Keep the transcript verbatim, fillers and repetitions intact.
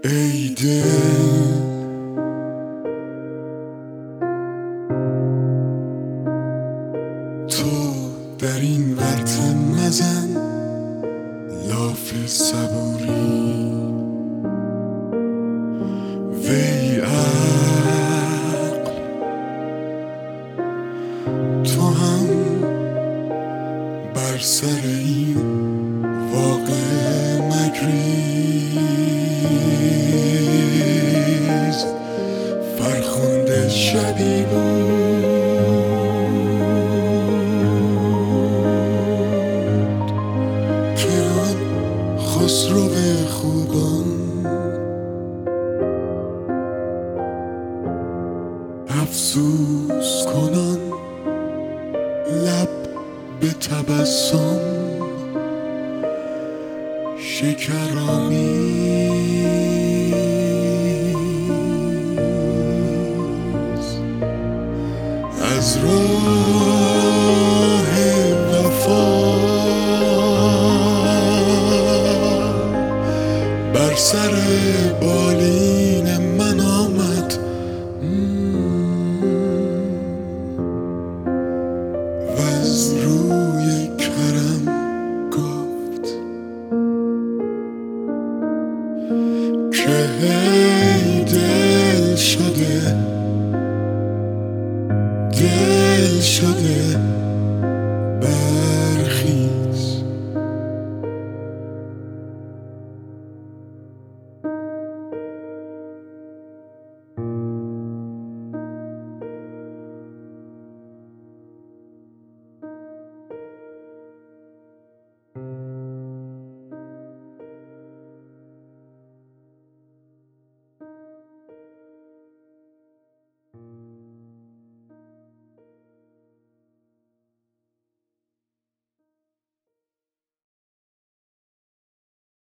ای دل تو در این ورطه مزن لاف صبوری وی عقل تو هم بر سر این واقع مگریز فرخنده شبی بود که آن خسرو خوبان افسوس کنان لب به تبسم شکرآمیز از راه وفا بر سر بالین من آمد و از روی کرم گفت که هی دل شده دل شده